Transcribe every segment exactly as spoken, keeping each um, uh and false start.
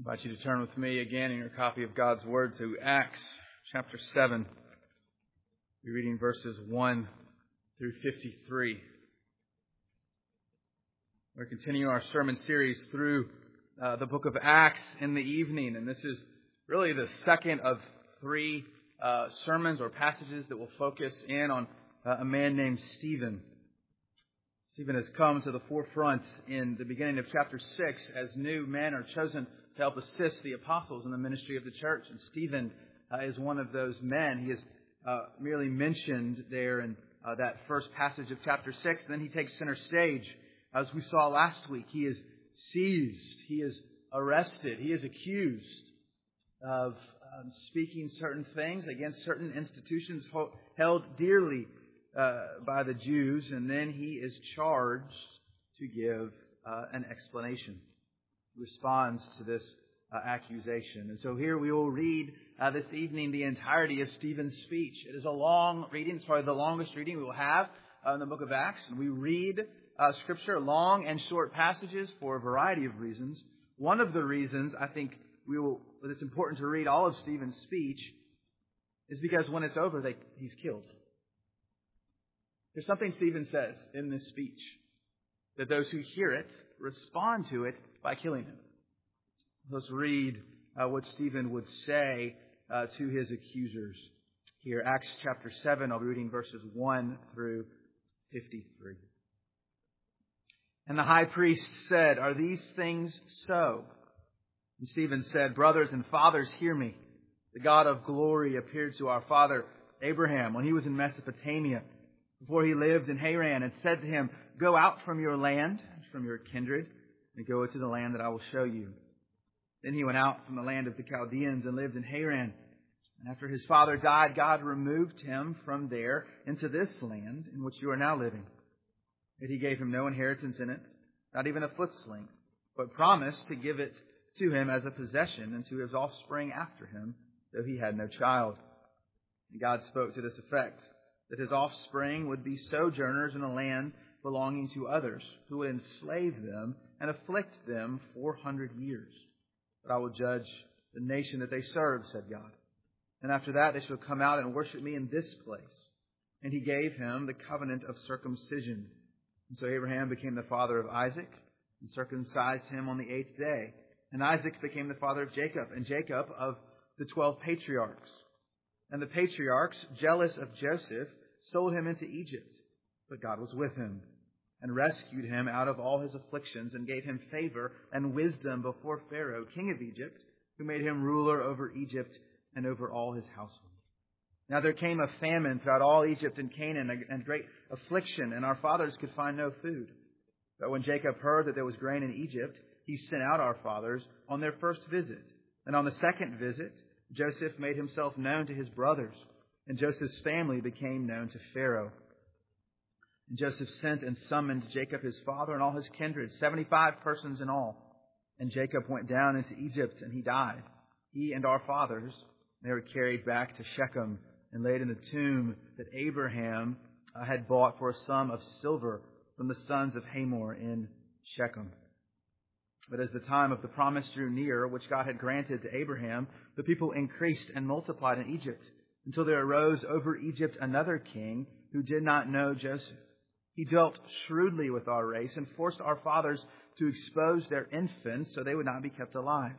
I invite you to turn with me again in your copy of God's Word to Acts chapter seven. We're reading verses one through fifty-three. We're continuing our sermon series through uh, the book of Acts in the evening, and this is really the second of three uh, sermons or passages that will focus in on uh, a man named Stephen. Stephen has come to the forefront in the beginning of chapter six as new men are chosen to help assist the apostles in the ministry of the church. And Stephen uh, is one of those men. He is uh, merely mentioned there in uh, that first passage of chapter six. Then he takes center stage. As we saw last week, he is seized, he is arrested, he is accused of um, speaking certain things against certain institutions held dearly uh, by the Jews. And then he is charged to give uh, an explanation. Responds to this uh, accusation. And so here we will read uh, this evening the entirety of Stephen's speech. It is a long reading. It's probably the longest reading we will have uh, in the book of Acts. And we read uh, Scripture, long and short passages, for a variety of reasons. One of the reasons I think we will, that it's important to read all of Stephen's speech is because when it's over, they, he's killed. There's something Stephen says in this speech that those who hear it respond to it by killing him. Let's read uh, what Stephen would say uh, to his accusers here. Acts chapter seven, I'll be reading verses one through fifty-three. And the high priest said, "Are these things so?" And Stephen said, "Brothers and fathers, hear me. The God of glory appeared to our father Abraham when he was in Mesopotamia, before he lived in Haran, and said to him, 'Go out from your land, from your kindred, and go to the land that I will show you.' Then he went out from the land of the Chaldeans and lived in Haran. And after his father died, God removed him from there into this land in which you are now living. Yet he gave him no inheritance in it, not even a foot's length, but promised to give it to him as a possession and to his offspring after him, though he had no child. And God spoke to this effect, that his offspring would be sojourners in a land belonging to others, who would enslave them and afflict them four hundred years. But I will judge the nation that they serve, said God. And after that they shall come out and worship me in this place. And he gave him the covenant of circumcision. And so Abraham became the father of Isaac, and circumcised him on the eighth day. And Isaac became the father of Jacob, and Jacob of the twelve patriarchs. And the patriarchs, jealous of Joseph, sold him into Egypt. But God was with him, and rescued him out of all his afflictions, and gave him favor and wisdom before Pharaoh, king of Egypt, who made him ruler over Egypt and over all his household. Now there came a famine throughout all Egypt and Canaan, and great affliction, and our fathers could find no food. But when Jacob heard that there was grain in Egypt, he sent out our fathers on their first visit. And on the second visit, Joseph made himself known to his brothers, and Joseph's family became known to Pharaoh. And Joseph sent and summoned Jacob his father and all his kindred, seventy-five persons in all. And Jacob went down into Egypt, and he died, he and our fathers. They were carried back to Shechem and laid in the tomb that Abraham uh, had bought for a sum of silver from the sons of Hamor in Shechem. But as the time of the promise drew near, which God had granted to Abraham, the people increased and multiplied in Egypt, until there arose over Egypt another king who did not know Joseph. He dealt shrewdly with our race and forced our fathers to expose their infants so they would not be kept alive.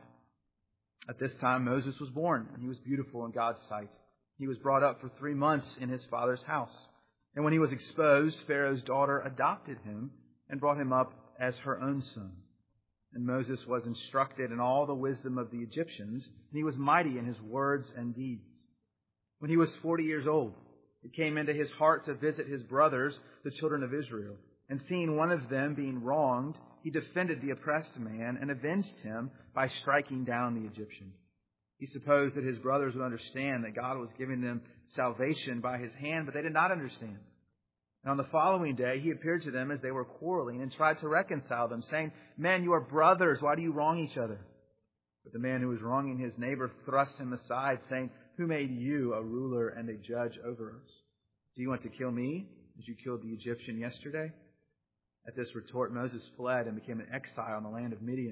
At this time Moses was born, and he was beautiful in God's sight. He was brought up for three months in his father's house. And when he was exposed, Pharaoh's daughter adopted him and brought him up as her own son. And Moses was instructed in all the wisdom of the Egyptians, and he was mighty in his words and deeds. When he was forty years old, it came into his heart to visit his brothers, the children of Israel. And seeing one of them being wronged, he defended the oppressed man and avenged him by striking down the Egyptian. He supposed that his brothers would understand that God was giving them salvation by his hand, but they did not understand. And on the following day, he appeared to them as they were quarreling and tried to reconcile them, saying, "Men, you are brothers. Why do you wrong each other?" But the man who was wronging his neighbor thrust him aside, saying, "Who made you a ruler and a judge over us? Do you want to kill me as you killed the Egyptian yesterday?" At this retort, Moses fled and became an exile in the land of Midian,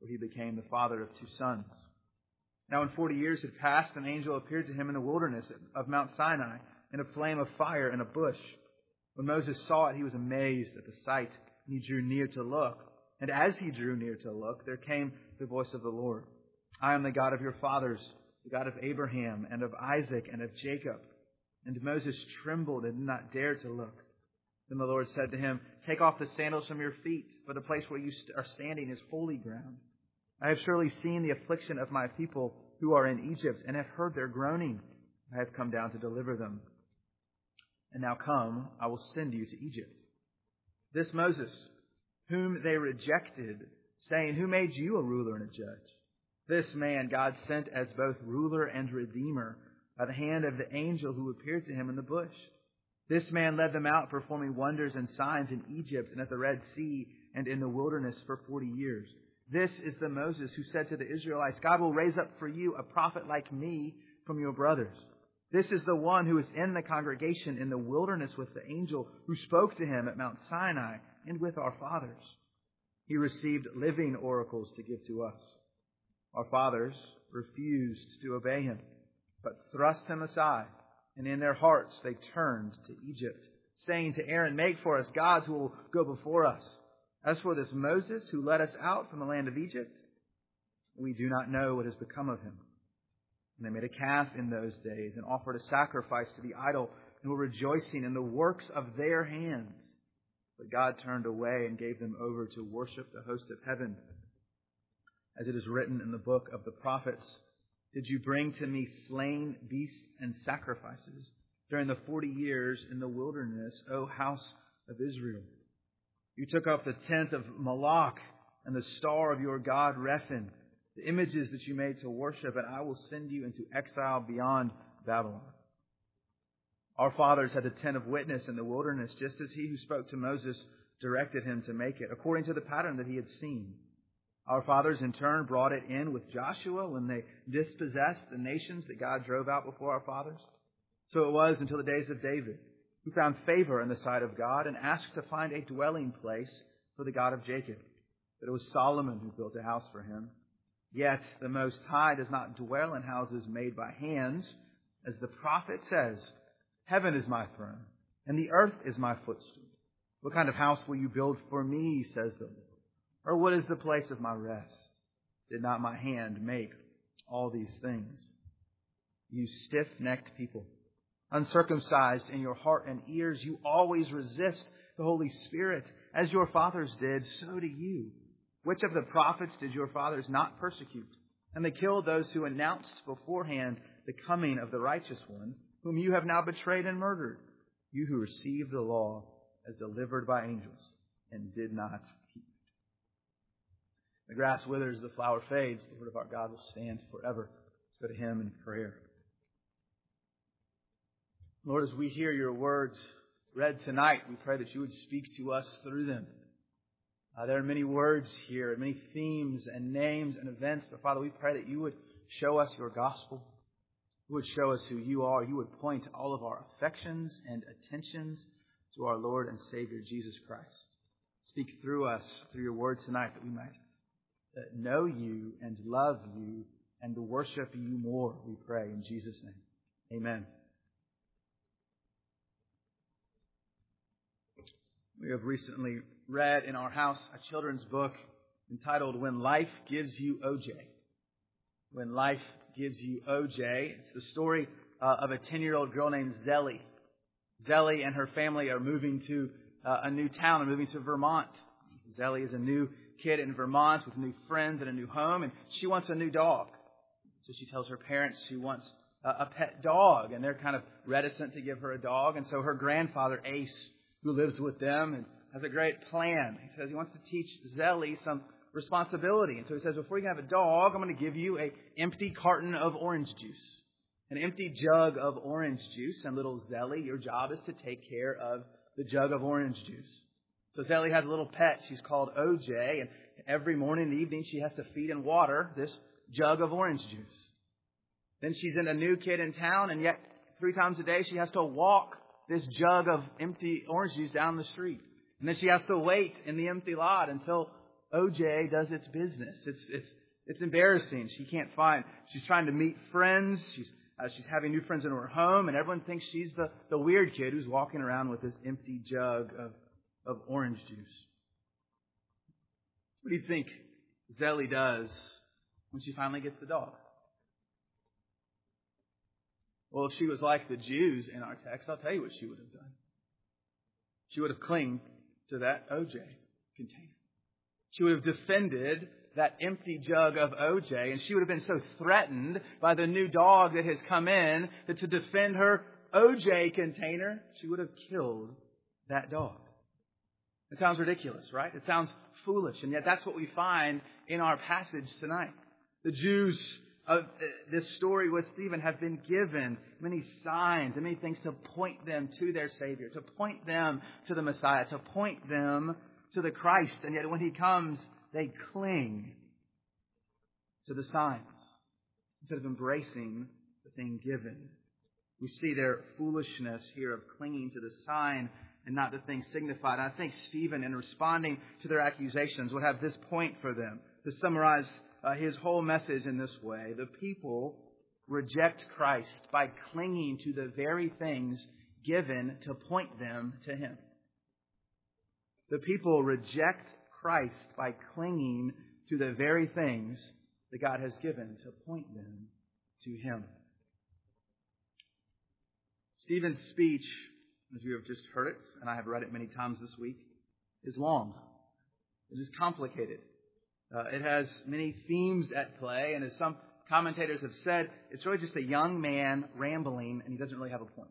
where he became the father of two sons. Now when forty years had passed, an angel appeared to him in the wilderness of Mount Sinai in a flame of fire in a bush. When Moses saw it, he was amazed at the sight, and he drew near to look. And as he drew near to look, there came the voice of the Lord. I am the God of your fathers, the God of Abraham and of Isaac and of Jacob. And Moses trembled and did not dare to look. Then the Lord said to him, Take off the sandals from your feet, for the place where you are standing is holy ground. I have surely seen the affliction of my people who are in Egypt, and have heard their groaning. I have come down to deliver them. And now come, I will send you to Egypt. This Moses, whom they rejected, saying, Who made you a ruler and a judge? This man God sent as both ruler and redeemer by the hand of the angel who appeared to him in the bush. This man led them out, performing wonders and signs in Egypt and at the Red Sea and in the wilderness for forty years. This is the Moses who said to the Israelites, God will raise up for you a prophet like me from your brothers. This is the one who was in the congregation in the wilderness with the angel who spoke to him at Mount Sinai and with our fathers. He received living oracles to give to us. Our fathers refused to obey him, but thrust him aside, and in their hearts they turned to Egypt, saying to Aaron, Make for us gods who will go before us. As for this Moses who led us out from the land of Egypt, we do not know what has become of him. And they made a calf in those days and offered a sacrifice to the idol and were rejoicing in the works of their hands. But God turned away and gave them over to worship the host of heaven. As it is written in the book of the prophets, Did you bring to me slain beasts and sacrifices during the forty years in the wilderness, O house of Israel? You took up the tent of Moloch and the star of your god Rephan, the images that you made to worship, and I will send you into exile beyond Babylon. Our fathers had the tent of witness in the wilderness, just as he who spoke to Moses directed him to make it, according to the pattern that he had seen. Our fathers in turn brought it in with Joshua when they dispossessed the nations that God drove out before our fathers. So it was until the days of David, who found favor in the sight of God and asked to find a dwelling place for the God of Jacob. But it was Solomon who built a house for him. Yet the Most High does not dwell in houses made by hands. As the prophet says, Heaven is my throne, and the earth is my footstool. What kind of house will you build for me, says the Lord? Or what is the place of my rest? Did not my hand make all these things? You stiff-necked people, uncircumcised in your heart and ears, you always resist the Holy Spirit. As your fathers did, so do you. Which of the prophets did your fathers not persecute? And they killed those who announced beforehand the coming of the righteous one, whom you have now betrayed and murdered. You who received the law as delivered by angels and did not keep it. The grass withers, the flower fades. The word of our God will stand forever. Let's go to him in prayer. Lord, as we hear your words read tonight, we pray that you would speak to us through them. Uh, there are many words here, many themes and names and events, but Father, we pray that you would show us your gospel. You would show us who you are. You would point all of our affections and attentions to our Lord and Savior, Jesus Christ. Speak through us, through your word tonight, that we might uh, know you and love you and worship you more, we pray in Jesus' name. Amen. We have recently read in our house a children's book entitled When Life Gives You O J. When Life Gives You O J. It's the story uh, of a ten-year-old girl named Zelly. Zelly and her family are moving to uh, a new town. They're moving to Vermont. Zelly is a new kid in Vermont with new friends and a new home, and she wants a new dog. So she tells her parents she wants a, a pet dog, and they're kind of reticent to give her a dog. And so her grandfather, Ace, who lives with them and has a great plan. He says he wants to teach Zelly some responsibility. And so he says, before you can have a dog, I'm going to give you an empty carton of orange juice, an empty jug of orange juice. And little Zelly, your job is to take care of the jug of orange juice. So Zelly has a little pet. She's called O J. And every morning and evening, she has to feed and water this jug of orange juice. Then she's in a new kid in town, and yet three times a day she has to walk this jug of empty orange juice down the street. And then she has to wait in the empty lot until O J does its business. It's it's it's embarrassing. She can't find. She's trying to meet friends. She's uh, she's having new friends in her home, and everyone thinks she's the, the weird kid who's walking around with this empty jug of of orange juice. What do you think Zelly does when she finally gets the dog? Well, if she was like the Jews in our text, I'll tell you what she would have done. She would have clung to that O J container. She would have defended that empty jug of O J, and she would have been so threatened by the new dog that has come in that to defend her O J container, she would have killed that dog. It sounds ridiculous, right? It sounds foolish, and yet that's what we find in our passage tonight. The Jews of this story with Stephen have been given many signs and many things to point them to their Savior, to point them to the Messiah, to point them to the Christ. And yet when He comes, they cling to the signs instead of embracing the thing given. We see their foolishness here of clinging to the sign and not the thing signified. And I think Stephen, in responding to their accusations, would have this point for them. To summarize uh, his whole message in this way, the people reject Christ by clinging to the very things given to point them to Him. The people reject Christ by clinging to the very things that God has given to point them to Him. Stephen's speech, as you have just heard it, and I have read it many times this week, is long. It is complicated. Uh, it has many themes at play, and as some commentators have said, it's really just a young man rambling, and he doesn't really have a point.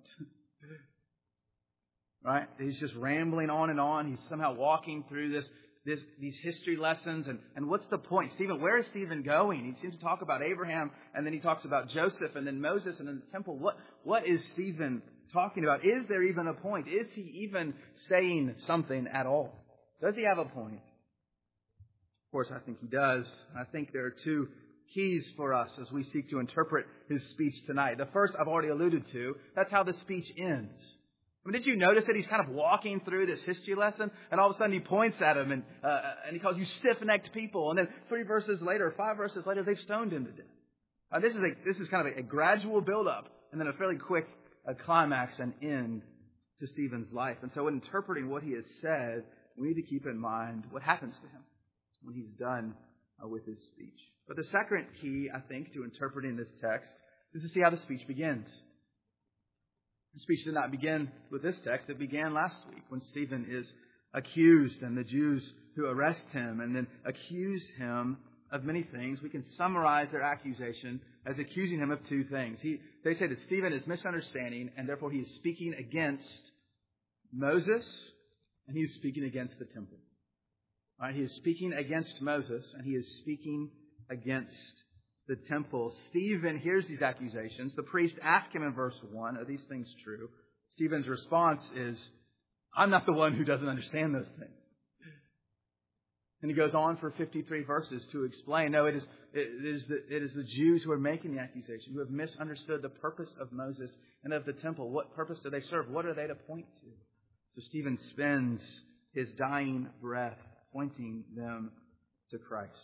Right? He's just rambling on and on. He's somehow walking through this, this these history lessons, and, and what's the point? Stephen, where is Stephen going? He seems to talk about Abraham, and then he talks about Joseph, and then Moses, and then the temple. What What is Stephen talking about? Is there even a point? Is he even saying something at all? Does he have a point? Of course, I think he does. I think there are two keys for us as we seek to interpret his speech tonight. The first I've already alluded to. That's how the speech ends. I mean, did you notice that he's kind of walking through this history lesson, and all of a sudden he points at him, and uh, and he calls you stiff-necked people, and then three verses later, five verses later, they've stoned him to death. Uh, this is a this is kind of a, a gradual build-up, and then a fairly quick uh, climax and end to Stephen's life. And so, in interpreting what he has said, we need to keep in mind what happens to him when he's done uh, with his speech. But the second key, I think, to interpreting this text is to see how the speech begins. The speech did not begin with this text. It began last week when Stephen is accused and the Jews who arrest him and then accuse him of many things. We can summarize their accusation as accusing him of two things. He, they say that Stephen is misunderstanding, and therefore he is speaking against Moses, and he is speaking against the temple. All right, he is speaking against Moses, and he is speaking against the temple. Stephen hears these accusations. The priest asks him in verse one, are these things true? Stephen's response is, I'm not the one who doesn't understand those things. And he goes on for fifty-three verses to explain, no, it is, it is, the, it is the Jews who are making the accusation, who have misunderstood the purpose of Moses and of the temple. What purpose do they serve? What are they to point to? So Stephen spends his dying breath pointing them to Christ.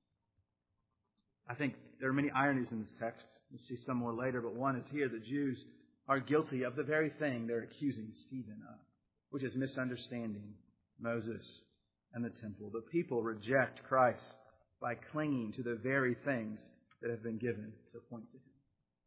I think there are many ironies in this text. We'll see some more later, but one is here. The Jews are guilty of the very thing they're accusing Stephen of, which is misunderstanding Moses and the temple. The people reject Christ by clinging to the very things that have been given to point to Him.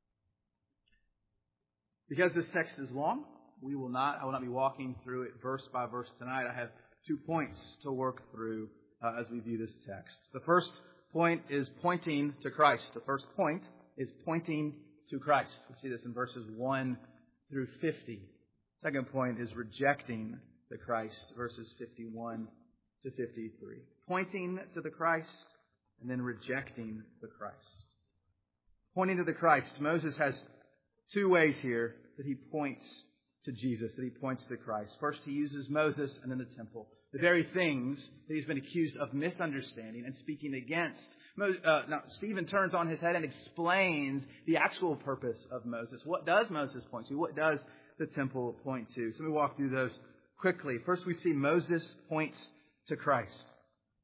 Because this text is long, we will not, I will not be walking through it verse by verse tonight. I have two points to work through uh, as we view this text. The first point is pointing to Christ. The first point is pointing to Christ. We see this in verses one through fifty. Second point is rejecting the Christ, verses fifty-one to fifty-three. Pointing to the Christ and then rejecting the Christ. Pointing to the Christ. Moses has two ways here that he points to Jesus, that he points to Christ. First, he uses Moses and then the temple. The very things that he's been accused of misunderstanding and speaking against. Uh, now, Stephen turns on his head and explains the actual purpose of Moses. What does Moses point to? What does the temple point to? So let me walk through those quickly. First, we see Moses points to Christ.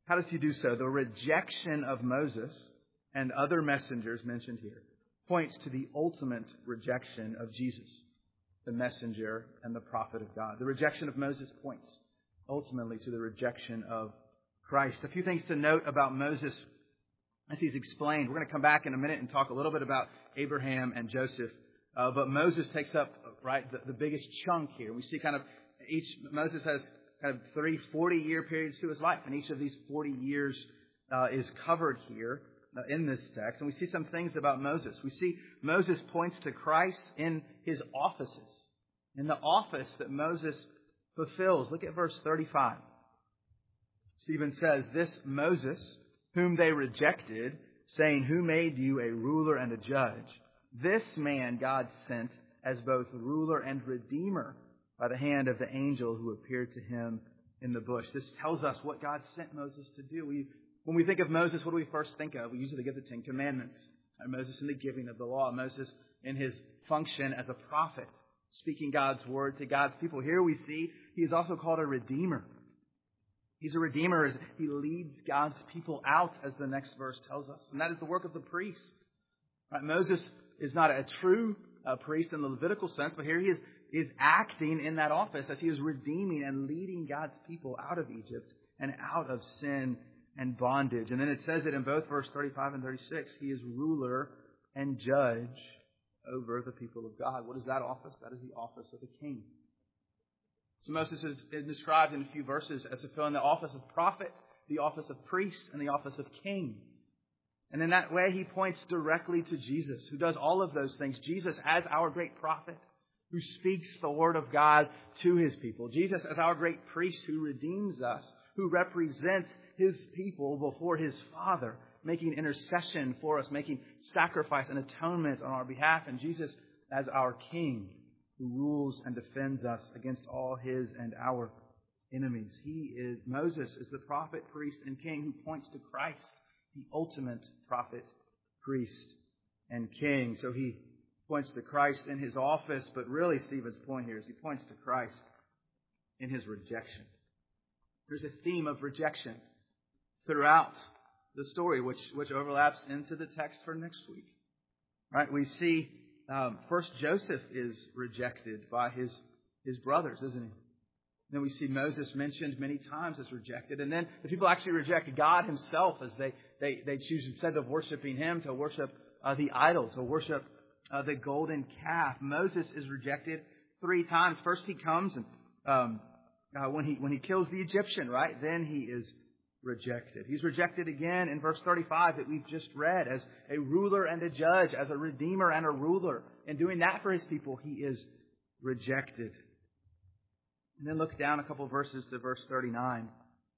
How does he do so? The rejection of Moses and other messengers mentioned here points to the ultimate rejection of Jesus, the messenger and the prophet of God. The rejection of Moses points ultimately to the rejection of Christ. A few things to note about Moses as he's explained. We're going to come back in a minute and talk a little bit about Abraham and Joseph. Uh, but Moses takes up, right, the, the biggest chunk here. We see kind of each, Moses has kind of three forty-year periods to his life, and each of these forty years uh, is covered here uh, in this text. And we see some things about Moses. We see Moses points to Christ in his offices, in the office that Moses fulfills. Look at verse thirty-five. Stephen says, "This Moses, whom they rejected, saying, 'Who made you a ruler and a judge?' This man God sent as both ruler and redeemer by the hand of the angel who appeared to him in the bush." This tells us what God sent Moses to do. We, when we think of Moses, what do we first think of? We usually give the Ten Commandments. And Moses in the giving of the law. Moses in his function as a prophet, speaking God's word to God's people. Here we see he is also called a redeemer. He's a redeemer as he leads God's people out, as the next verse tells us. And that is the work of the priest. Right? Moses is not a true uh, priest in the Levitical sense, but here he is, is acting in that office as he is redeeming and leading God's people out of Egypt and out of sin and bondage. And then it says it in both verse thirty-five and thirty-six. He is ruler and judge over the people of God. What is that office? That is the office of the king. So Moses is, is described in a few verses as fulfilling the office of prophet, the office of priest, and the office of king. And in that way, he points directly to Jesus, who does all of those things. Jesus as our great prophet, who speaks the word of God to his people. Jesus as our great priest, who redeems us, who represents his people before his Father, making intercession for us, making sacrifice and atonement on our behalf. And Jesus as our king, who rules and defends us against all his and our enemies. He is, Moses is the prophet, priest, and king who points to Christ, the ultimate prophet, priest, and king. So he points to Christ in his office, but really Stephen's point here is he points to Christ in his rejection. There's a theme of rejection throughout the story, which, which overlaps into the text for next week. Right? We see um, first Joseph is rejected by his, his brothers, isn't he? Then we see Moses mentioned many times as rejected. And then the people actually reject God himself as they, they, they choose, instead of worshiping him, to worship uh, the idol, to worship uh, the golden calf. Moses is rejected three times. First he comes and um, uh, when he when he kills the Egyptian, right? Then he is rejected. He's rejected again in verse thirty-five that we've just read as a ruler and a judge, as a redeemer and a ruler. In doing that for his people, he is rejected. And then look down a couple of verses to verse thirty-nine.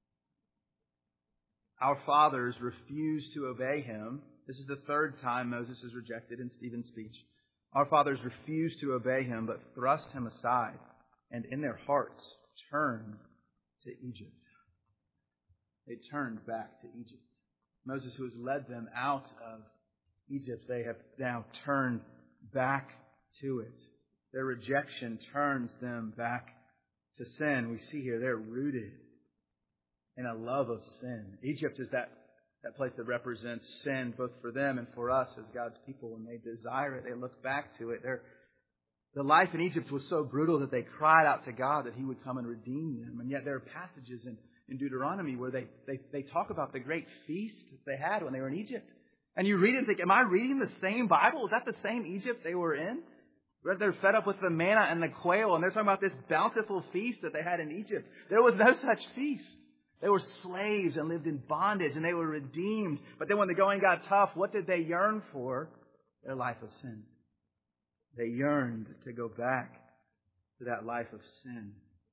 Our fathers refused to obey him. This is the third time Moses is rejected in Stephen's speech. Our fathers refused to obey him, but thrust him aside, and in their hearts turned to Egypt. They turned back to Egypt. Moses, who has led them out of Egypt, they have now turned back to it. Their rejection turns them back to sin. We see here they're rooted in a love of sin. Egypt is that, that place that represents sin both for them and for us as God's people. When they desire it, they look back to it. They're, the life in Egypt was so brutal that they cried out to God that he would come and redeem them. And yet there are passages in, in Deuteronomy where they, they, they talk about the great feast that they had when they were in Egypt. And you read it and think, am I reading the same Bible? Is that the same Egypt they were in? They're fed up with the manna and the quail, and they're talking about this bountiful feast that they had in Egypt. There was no such feast. They were slaves and lived in bondage, and they were redeemed. But then when the going got tough, what did they yearn for? Their life of sin. They yearned to go back to that life of sin.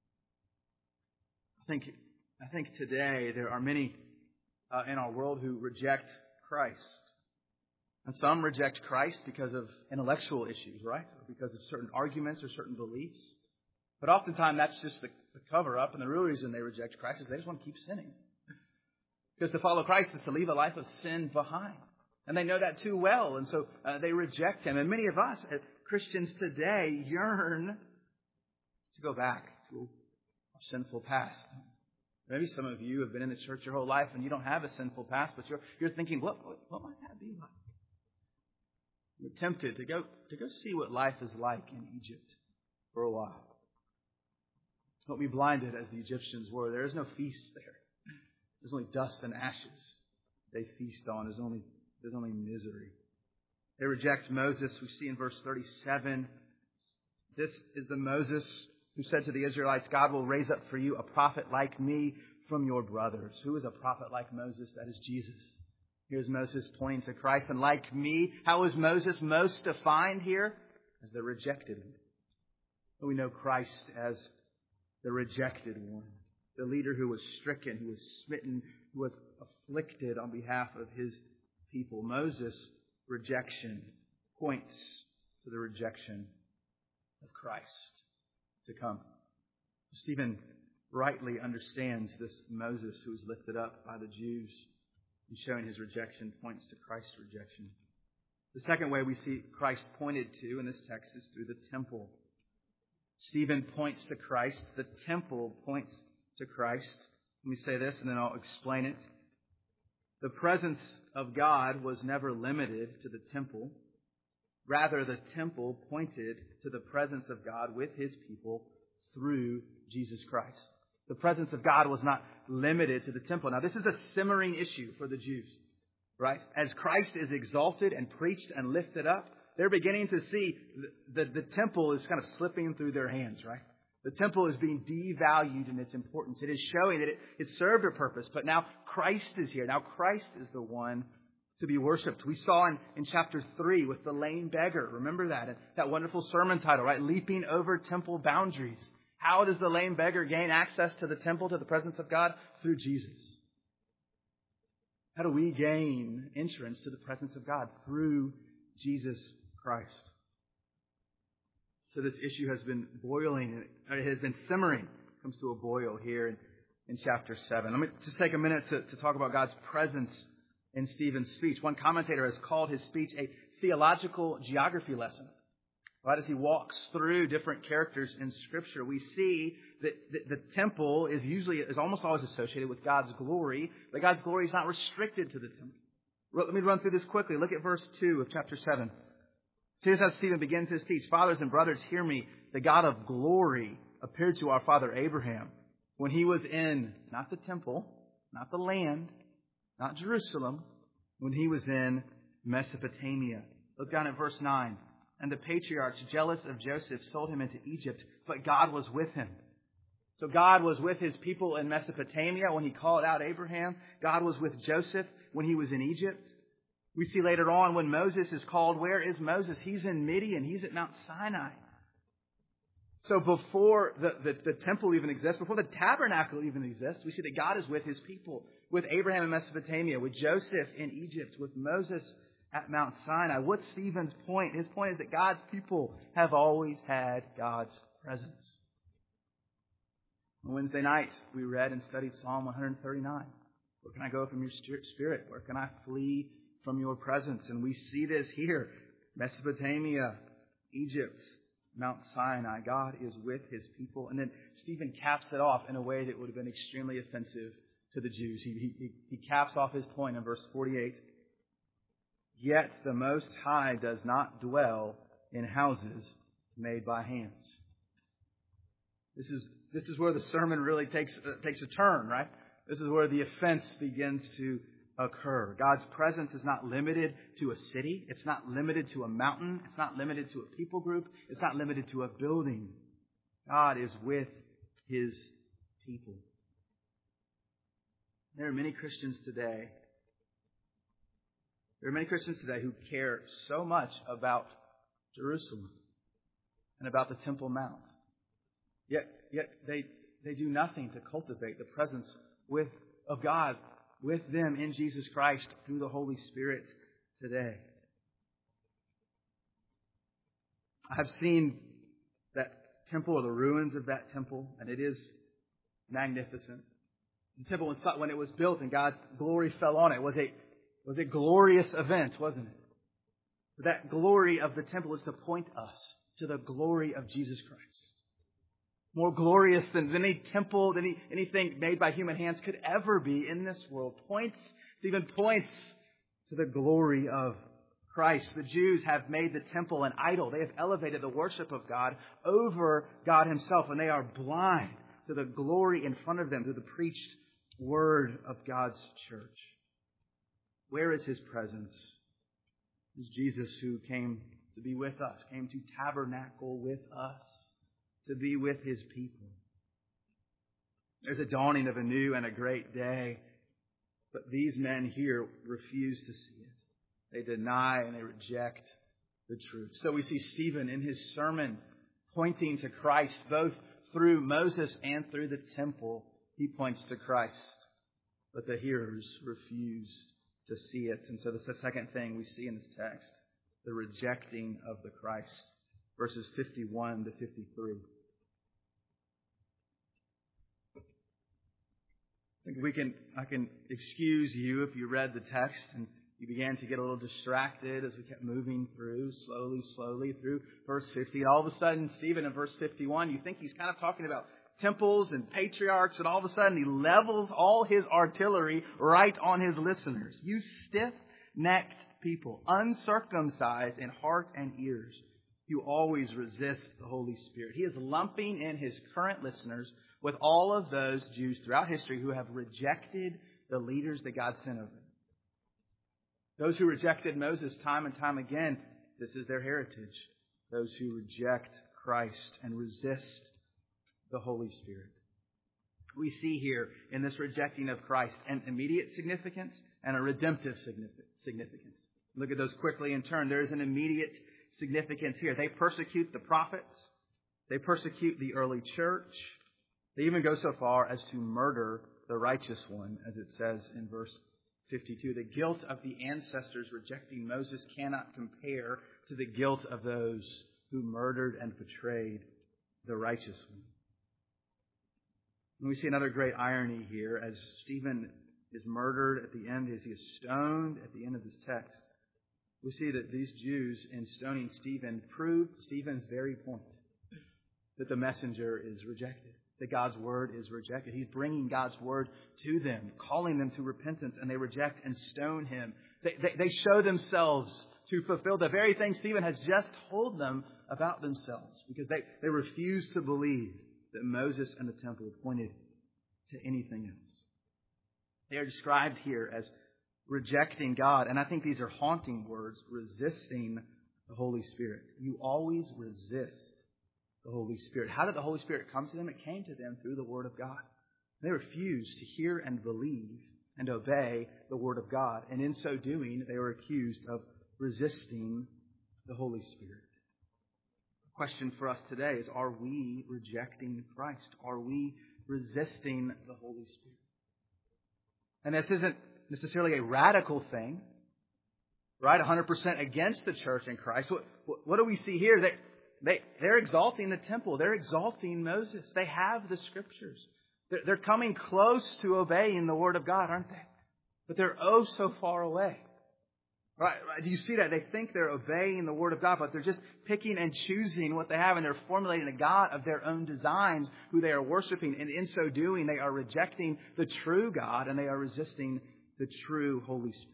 I think, I think today there are many uh, in our world who reject Christ. And some reject Christ because of intellectual issues, right? Or because of certain arguments or certain beliefs. But oftentimes that's just the, the cover-up, and the real reason they reject Christ is they just want to keep sinning. Because to follow Christ is to leave a life of sin behind. And they know that too well, and so uh, they reject him. And many of us, as Christians today, yearn to go back to our sinful past. Maybe some of you have been in the church your whole life and you don't have a sinful past, but you're you're thinking, what what, what might that be like? You're tempted to go to go see what life is like in Egypt for a while. Don't be blinded as the Egyptians were. There is no feast there. There's only dust and ashes they feast on. There's only there's only misery. They reject Moses. We see in verse thirty-seven. This is the Moses who said to the Israelites, God will raise up for you a prophet like me from your brothers. Who is a prophet like Moses? That is Jesus. Here's Moses pointing to Christ. And like me, how is Moses most defined here? As the rejected one. We know Christ as the rejected one. The leader who was stricken, who was smitten, who was afflicted on behalf of his people. Moses' rejection points to the rejection of Christ to come. Stephen rightly understands this Moses who is lifted up by the Jews and showing his rejection points to Christ's rejection. The second way we see Christ pointed to in this text is through the temple. Stephen points to Christ. The temple points to Christ. Let me say this and then I'll explain it. The presence of God was never limited to the temple. Rather, the temple pointed to the presence of God with His people through Jesus Christ. The presence of God was not limited to the temple. Now, this is a simmering issue for the Jews, right? As Christ is exalted and preached and lifted up, they're beginning to see the, the, the temple is kind of slipping through their hands, right? The temple is being devalued in its importance. It is showing that it, it served a purpose, but now Christ is here. Now Christ is the one to be worshipped. We saw in, in chapter three with the lame beggar. Remember that? That wonderful sermon title, right? Leaping over temple boundaries. How does the lame beggar gain access to the temple, to the presence of God? Through Jesus. How do we gain entrance to the presence of God? Through Jesus Christ. So this issue has been boiling, it has been simmering. It comes to a boil here in, in chapter seven. Let me just take a minute to, to talk about God's presence in Stephen's speech. One commentator has called his speech a theological geography lesson. Right, as he walks through different characters in Scripture, we see that the, the temple is usually, is almost always associated with God's glory, but God's glory is not restricted to the temple. Let me run through this quickly. Look at verse two of chapter seven. Here's how Stephen begins his speech. Fathers and brothers, hear me. The God of glory appeared to our father Abraham when he was in, not the temple, not the land, not Jerusalem, when he was in Mesopotamia. Look down at verse nine. And the patriarchs, jealous of Joseph, sold him into Egypt, but God was with him. So God was with His people in Mesopotamia when He called out Abraham. God was with Joseph when he was in Egypt. We see later on when Moses is called, where is Moses? He's in Midian. He's at Mount Sinai. So before the, the, the temple even exists, before the tabernacle even exists, we see that God is with His people, with Abraham in Mesopotamia, with Joseph in Egypt, with Moses at Mount Sinai. What's Stephen's point? His point is that God's people have always had God's presence. On Wednesday night, we read and studied Psalm one thirty-nine. Where can I go from your spirit? Where can I flee from your presence? And we see this here. Mesopotamia, Egypt, Mount Sinai. God is with His people. And then Stephen caps it off in a way that would have been extremely offensive to the Jews. He, he, he caps off his point in verse forty-eight. Yet the Most High does not dwell in houses made by hands. This is this is where the sermon really takes uh, takes a turn, right? This is where the offense begins to occur. God's presence is not limited to a city. It's not limited to a mountain. It's not limited to a people group. It's not limited to a building. God is with His people. There are many Christians today There are many Christians today who care so much about Jerusalem and about the Temple Mount. Yet, yet they, they do nothing to cultivate the presence with, of God with them in Jesus Christ through the Holy Spirit today. I have seen that temple or the ruins of that temple, and it is magnificent. The temple, when it was built and God's glory fell on it, was a was a glorious event, wasn't it? But that glory of the temple is to point us to the glory of Jesus Christ. more glorious than any temple, than any, anything made by human hands could ever be in this world. Points, Stephen points to the glory of Christ. The Jews have made the temple an idol. They have elevated the worship of God over God Himself, and they are blind to the glory in front of them, to the preached word of God's church. Where is His presence? It is Jesus who came to be with us, came to tabernacle with us, to be with His people. There's a dawning of a new and a great day, but these men here refuse to see it. They deny and they reject the truth. So we see Stephen in his sermon pointing to Christ, both through Moses and through the temple. He points to Christ, but the hearers refused to see it. And so that's the second thing we see in this text, the rejecting of the Christ. Verses fifty-one to fifty-three. I think we can, I can excuse you if you read the text and you began to get a little distracted as we kept moving through, slowly, slowly, through verse fifty. And all of a sudden, Stephen in verse fifty-one, you think he's kind of talking about temples and patriarchs, and all of a sudden he levels all his artillery right on his listeners. You stiff-necked people, uncircumcised in heart and ears, you always resist the Holy Spirit. He is lumping in his current listeners with all of those Jews throughout history who have rejected the leaders that God sent over them. Those who rejected Moses time and time again, this is their heritage. Those who reject Christ and resist the Holy Spirit. We see here in this rejecting of Christ an immediate significance and a redemptive significance. Look at those quickly in turn. There is an immediate significance here. They persecute the prophets. They persecute the early church. They even go so far as to murder the righteous one, as it says in verse fifty-two. The guilt of the ancestors rejecting Moses cannot compare to the guilt of those who murdered and betrayed the righteous one. And we see another great irony here as Stephen is murdered at the end, as he is stoned at the end of this text. We see that these Jews, in stoning Stephen, proved Stephen's very point, that the messenger is rejected, that God's word is rejected. He's bringing God's word to them, calling them to repentance, and they reject and stone him. They, they, they show themselves to fulfill the very thing Stephen has just told them about themselves, because they, they refuse to believe that Moses and the temple pointed to anything else. They are described here as rejecting God, and I think these are haunting words, resisting the Holy Spirit. You always resist the Holy Spirit. How did the Holy Spirit come to them? It came to them through the Word of God. They refused to hear and believe and obey the Word of God, and in so doing, they were accused of resisting the Holy Spirit. The question for us today is, are we rejecting Christ? Are we resisting the Holy Spirit? And this isn't necessarily a radical thing, right? one hundred percent against the church in Christ. What, what, what do we see here? They, they, they're exalting the temple. They're exalting Moses. They have the Scriptures. They're, they're coming close to obeying the Word of God, aren't they? But they're oh so far away. Right, right? Do you see that? They think they're obeying the Word of God, but they're just picking and choosing what they have, and they're formulating a God of their own designs who they are worshiping. And in so doing, they are rejecting the true God, and they are resisting the true Holy Spirit.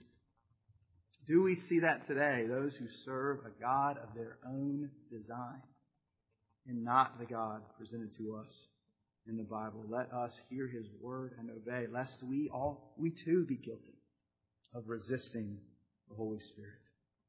Do we see that today? Those who serve a God of their own design and not the God presented to us in the Bible. Let us hear His word and obey, lest we all, we too be guilty of resisting the Holy Spirit.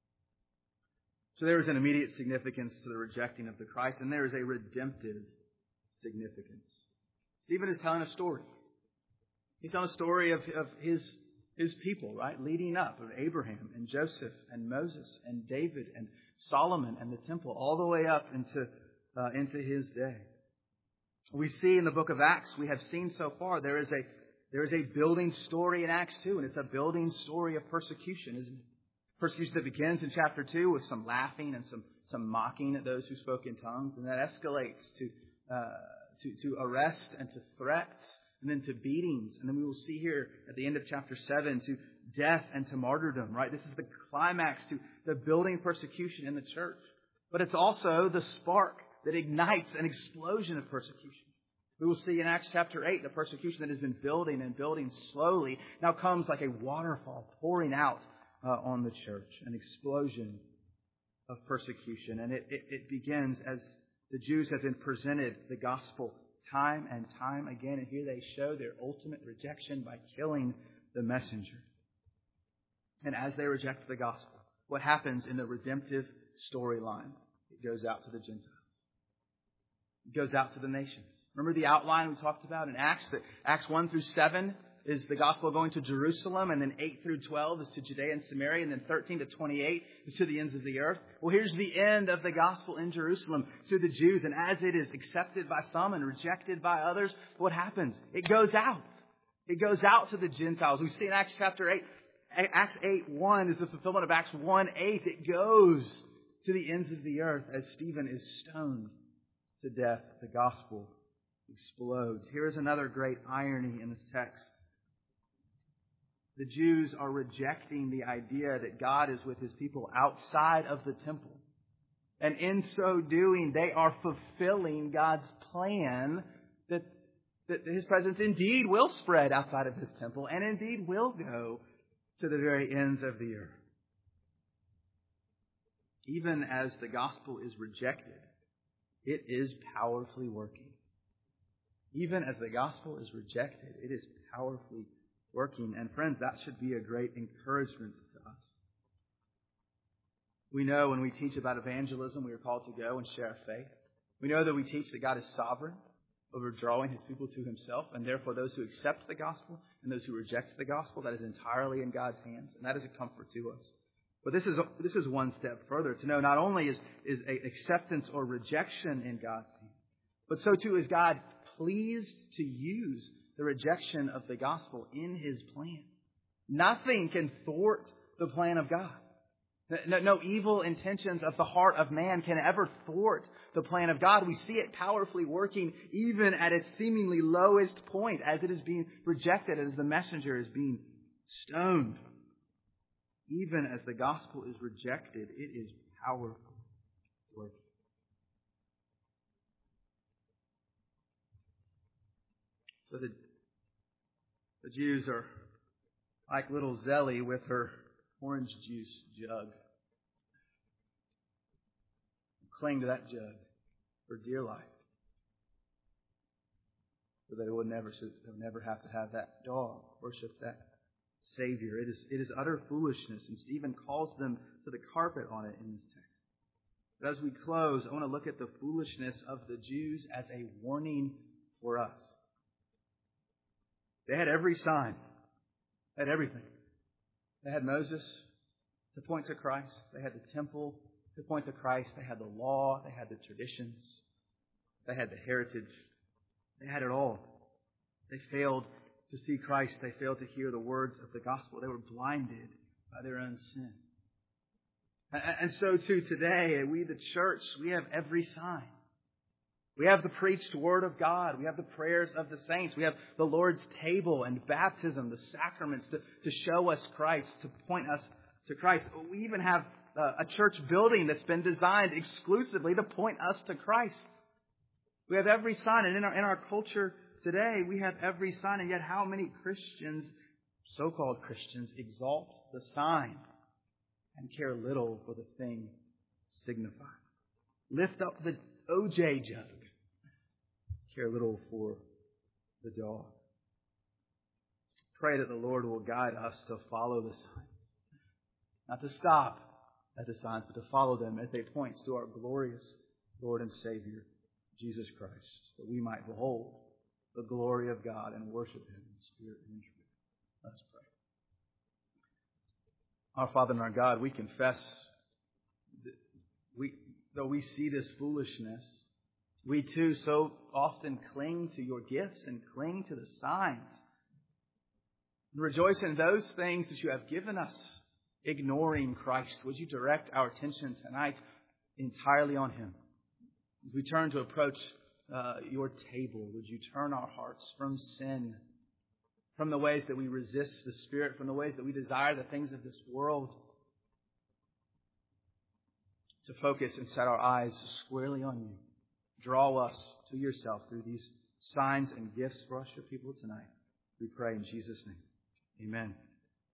So there is an immediate significance to the rejecting of the Christ, and there is a redemptive significance. Stephen is telling a story. He's telling a story of, of his, his people, right? Leading up of Abraham and Joseph and Moses and David and Solomon and the temple, all the way up into, uh, into his day. We see in the book of Acts, we have seen so far, there is a there is a building story in Acts two, and it's a building story of persecution, isn't it? Persecution that begins in chapter two with some laughing and some, some mocking at those who spoke in tongues, and that escalates to, uh, to, to arrest and to threats, and then to beatings. And then we will see here at the end of chapter seven to death and to martyrdom, right? This is the climax to the building persecution in the church. But it's also the spark that ignites an explosion of persecution. We will see in Acts chapter eight, the persecution that has been building and building slowly now comes like a waterfall pouring out uh, on the church, an explosion of persecution. And it, it, it begins as the Jews have been presented the gospel time and time again. And here they show their ultimate rejection by killing the messenger. And as they reject the gospel, what happens in the redemptive storyline? It goes out to the Gentiles. It goes out to the nations. Remember the outline we talked about in Acts? That Acts one through seven is the gospel going to Jerusalem, and then eight through twelve is to Judea and Samaria, and then thirteen to twenty-eight is to the ends of the earth. Well, here's the end of the gospel in Jerusalem to the Jews, and as it is accepted by some and rejected by others, what happens? It goes out. It goes out to the Gentiles. We see in Acts chapter eight, Acts eight one is the fulfillment of Acts one eight. It goes to the ends of the earth as Stephen is stoned to death. The gospel explodes. Here is another great irony in this text. The Jews are rejecting the idea that God is with His people outside of the temple. And in so doing, they are fulfilling God's plan that, that His presence indeed will spread outside of His temple and indeed will go to the very ends of the earth. Even as the gospel is rejected, it is powerfully working. Even as the gospel is rejected, it is powerfully working. And friends, that should be a great encouragement to us. We know when we teach about evangelism, we are called to go and share our faith. We know that we teach that God is sovereign over drawing His people to Himself, and therefore those who accept the gospel and those who reject the gospel, that is entirely in God's hands, and that is a comfort to us. But this is this is one step further, to know not only is, is a acceptance or rejection in God's hands, but so too is God pleased to use the rejection of the gospel in His plan. Nothing can thwart the plan of God. No, no evil intentions of the heart of man can ever thwart the plan of God. We see it powerfully working even at its seemingly lowest point as it is being rejected, as the messenger is being stoned. Even as the gospel is rejected, it is powerful working. So the, the Jews are like little Zelly with her orange juice jug. Cling to that jug for dear life, so that it would never, never have to have that dog worship that Savior. It is, it is utter foolishness, and Stephen calls them to the carpet on it in this text. But as we close, I want to look at the foolishness of the Jews as a warning for us. They had every sign. They had everything. They had Moses to point to Christ. They had the temple to point to Christ. They had the law. They had the traditions. They had the heritage. They had it all. They failed to see Christ. They failed to hear the words of the gospel. They were blinded by their own sin. And so too today, we the church, we have every sign. We have the preached Word of God. We have the prayers of the saints. We have the Lord's table and baptism, the sacraments to, to show us Christ, to point us to Christ. We even have uh, a church building that's been designed exclusively to point us to Christ. We have every sign. And in our, in our culture today, we have every sign. And yet how many Christians, so-called Christians, exalt the sign and care little for the thing signified? Lift up the O J jug. Care little for the dog. Pray that the Lord will guide us to follow the signs. Not to stop at the signs, but to follow them as they point to our glorious Lord and Savior, Jesus Christ, that we might behold the glory of God and worship Him in spirit and in truth. Let's pray. Our Father and our God, we confess that we, though we see this foolishness, we too so often cling to your gifts and cling to the signs. And rejoice in those things that you have given us, ignoring Christ. Would you direct our attention tonight entirely on Him? As we turn to approach uh, your table, would you turn our hearts from sin, from the ways that we resist the Spirit, from the ways that we desire the things of this world, to focus and set our eyes squarely on you. draw us to yourself through these signs and gifts for us, your people, tonight. We pray in Jesus' name. Amen.